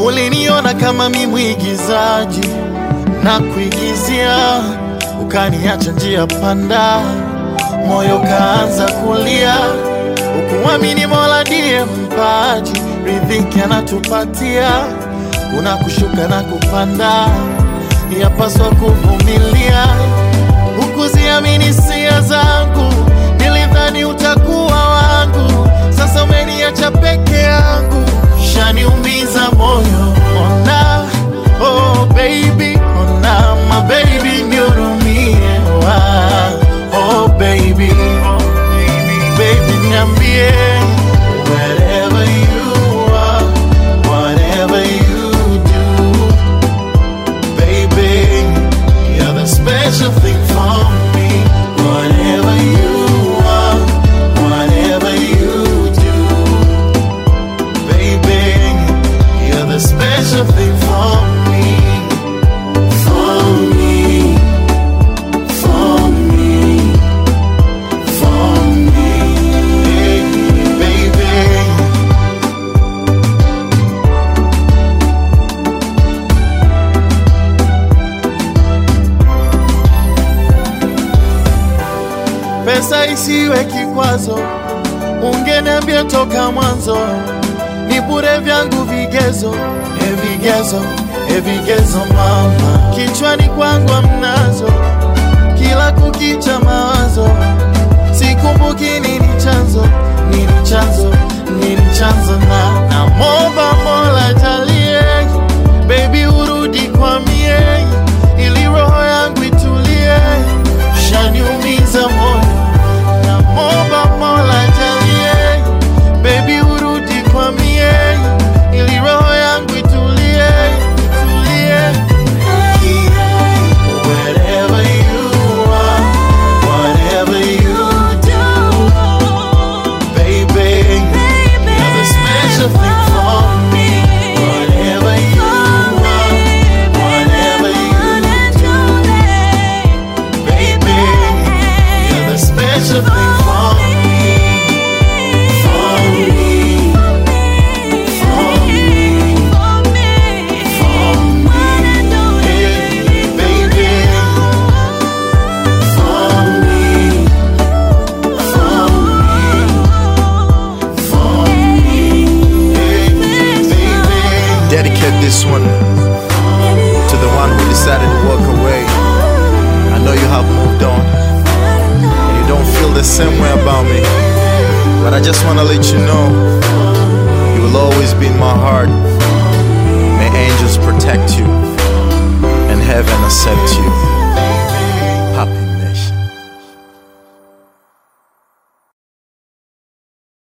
Uliniona kama mimi mwigizaji na kuigizia, ukaniacha njia panda, moyo kaanza kulia. Ukuamini Mola ndiye mpaji, riziki anatupatia, kuna kushuka na kupanda, yapaswa kuvumilia. Hukuziamini hisia zangu, nilidhani utakuwa wangu, sasa umeniacha peke yangu, shaniumiza moyo. Ona, oh baby, ona my baby, nihurumie. Oh baby, baby niambie, wherever you are, whatever you do, baby, you're the special thing for me. Whatever you are, whatever you do, baby, you're the special thing for me. For me, for me, for me, baby. Pesa isiwe kikwazo, ungeniambia toka mwanzo, ni bure vyangu vigezo, vigezo mama. Kichwani kwangu mnazo, kila kukicha mawazo, sikumbuki nini chanzo na momba Mola jalie, baby urudi kwa mie, ili roho yangu itulie, shaniumiza moyo. Na momba Mola jalie, baby urudi kwa mie, ili roho yangu itulie. Wherever you are, whatever you do, baby, you're the special thing for me. Whatever you are, whatever you do, baby, you're the special thing for me. For me, for me, for me, baby, for me, for me, baby. Dedicate this one to the one who decided to walk away. I know you have moved on and you don't feel the same way about me, but I just wanna let you know you will always be in my heart. May angels protect you and heaven accept you.